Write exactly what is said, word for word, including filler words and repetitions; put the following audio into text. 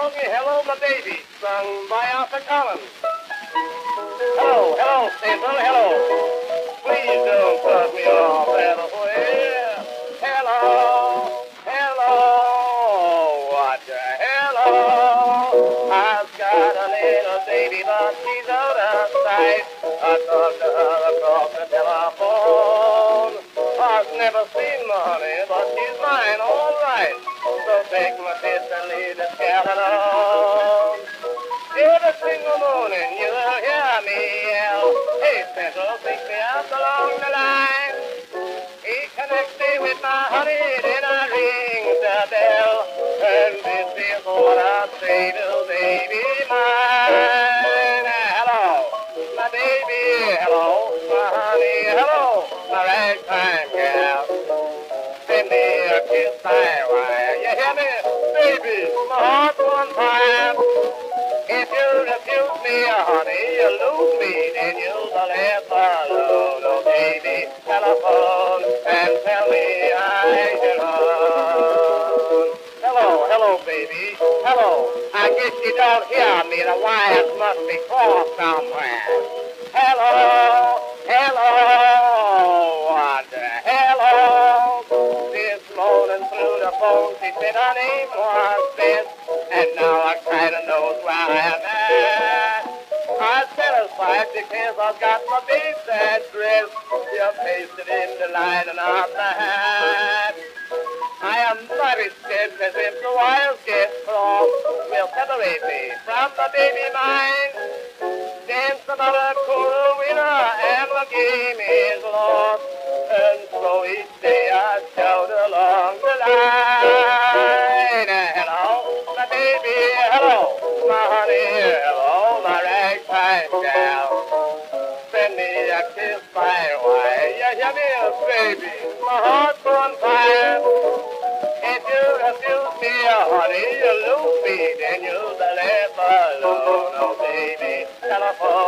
song, Hello My Baby, sung by Arthur Collins. Hello, hello, Santa, hello. Please don't cut me off that way. Hello, hello, what the hello? I've got a little baby, but she's out of sight. I talked to her across the telephone. I've never seen my honey, but she's mine, all right. So take my kiss and leave this gal alone. Every single morning you'll hear me yell, hey, Central, pick me up along the line. He connects me with my honey, then I ring the bell. And this is what I say to baby mine. Hello, my baby, hello, my honey, hello, my ragtime gal. Send me a kiss, I wire. You hear me, baby, my heart's on fire. If you refuse me, honey, you lose me, then you'll left alone. Oh, baby, telephone and tell me I can run. Hello, hello, baby, hello. I guess you don't hear me, the wires must be crossed somewhere. Hello, hello, what the hello? This morning through the phone, she said her name was Beth. And now I kinda knows where I'm at. I'm satisfied because I've got my babe's address. You pasted in the lining of the hat. I am very scared because if the wires get crossed, will separate me from the baby mine. Dance another cool winner and the game is lost. And so each day I shout along the line. Hello, my baby, hello, my honey, hello, my ragtime gal. Send me a kiss by way. You hear me, baby, my heart's on fire. If you refuse me, honey, you lose me, then you'll be left alone. Oh, baby, telephone.